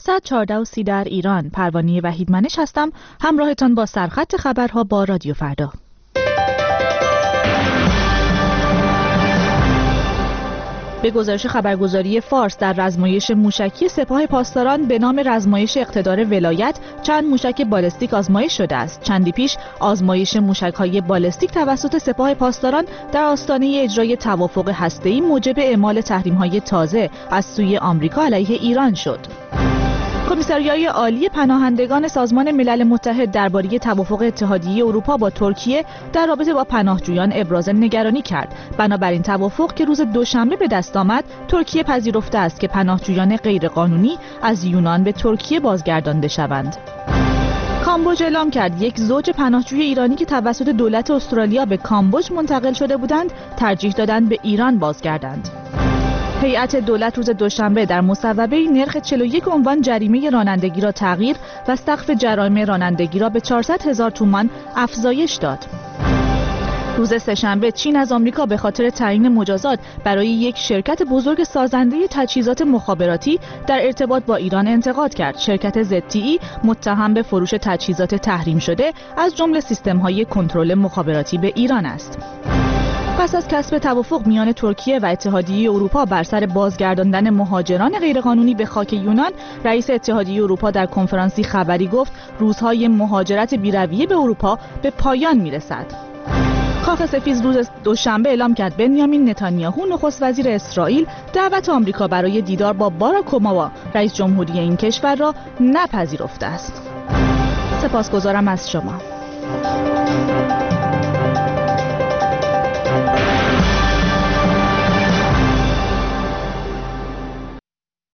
114 در ایران. پروانه وحیدمنش هستم، همراهتان با سرخط خبرها با رادیو فردا. به گزارش خبرگزاری فارس، در رزمایش موشکی سپاه پاسداران به نام رزمایش اقتدار ولایت چند موشک بالستیک آزمایش شده است. چندی پیش آزمایش موشک‌های بالستیک توسط سپاه پاسداران در آستانه اجرای توافق هسته‌ای موجب اعمال تحریم‌های تازه از سوی آمریکا علیه ایران شد. کمیسریای عالی پناهندگان سازمان ملل متحد درباره توافق اتحادیه اروپا با ترکیه در رابطه با پناهجویان ابراز نگرانی کرد. بنابراین توافق که روز دوشنبه به دست آمد، ترکیه پذیرفته است که پناهجویان غیرقانونی از یونان به ترکیه بازگردانده شوند. کامبوج اعلام کرد یک زوج پناهجوی ایرانی که توسط دولت استرالیا به کامبوج منتقل شده بودند، ترجیح دادند به ایران بازگردند. هیئت دولت روز دوشنبه در مصوبه نرخ 41 عنوان جریمه رانندگی را تغییر و سقف جرایم رانندگی را به 400,000 تومان افزایش داد. روز سه‌شنبه چین از آمریکا به خاطر تعیین مجازات برای یک شرکت بزرگ سازنده تجهیزات مخابراتی در ارتباط با ایران انتقاد کرد. شرکت ZTE متهم به فروش تجهیزات تحریم شده از جمله سیستم‌های کنترل مخابراتی به ایران است. پس از کسب توافق میان ترکیه و اتحادیه اروپا بر سر بازگرداندن مهاجران غیرقانونی به خاک یونان، رئیس اتحادیه اروپا در کنفرانسی خبری گفت روزهای مهاجرت بی‌رویه به اروپا به پایان میرسد. کاخ سفید روز دوشنبه اعلام کرد بنیامین نتانیاهو نخست وزیر اسرائیل دعوت آمریکا برای دیدار با باراک اوباما رئیس جمهوری این کشور را نپذیرفته است. سپاسگزارم از شما.